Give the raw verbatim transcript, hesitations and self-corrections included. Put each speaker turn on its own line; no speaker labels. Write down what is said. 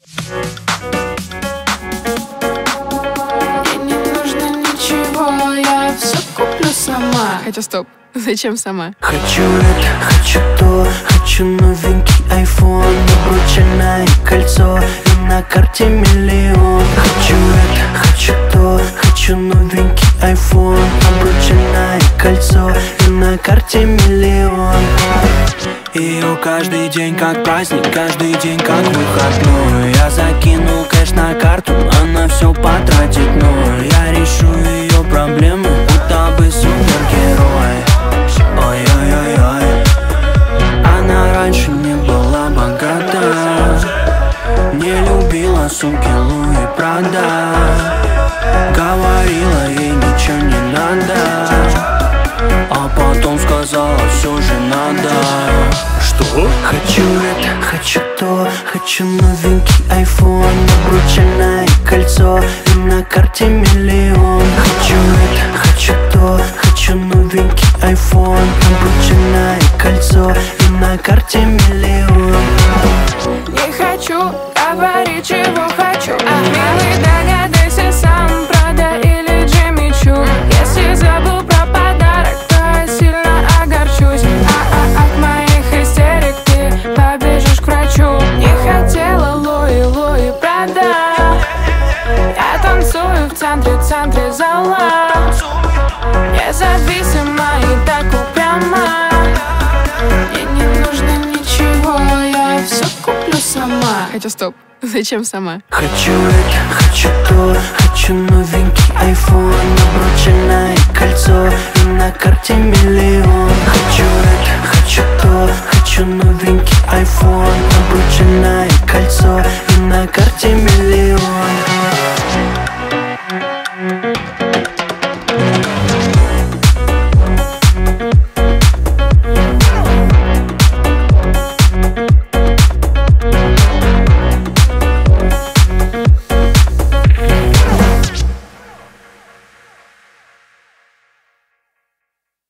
Мне не нужно ничего, я все куплю сама.
Хотя стоп, зачем сама?
Хочу это, хочу то, хочу новенький айфон, обручальное кольцо и на карте миллион. Хочу это, хочу то, хочу новенький айфон, обручальное кольцо и на карте миллион. Ее каждый день как праздник, каждый день как выходной. Я закину кэш на карту, она все потратит, но я решу ее проблемы, будто бы супергерой. Ой-ой-ой-ой. Она раньше не была богата, не любила сумки Луи Прада, говорила ей ничего не надо, а потом сказала все же надо.
Что?
Хочу это, хочу то, хочу новенький айфон, обручальное кольцо и на карте миллион. Хочу это, хочу то, хочу новенький айфон, обручальное кольцо и на карте миллион.
Не хочу говорить, чего хочу, а милый, догадайся сам, Прада или Джимми Чу. Если забыл про подарок, то я сильно огорчусь, а, а от моих истерик ты побежишь к врачу. Не хотела Луи, Луи Прада, я танцую в центре, центре зала, независимо и так упрямо. Мне не нужно ничего, я все куплю сама.
Хотя стоп, зачем сама?
Хочу это, хочу то, хочу новенький айфон, обручальное кольцо и на карте миллион. Хочу это, хочу то, хочу новенький айфон, обручальное кольцо и на карте миллион.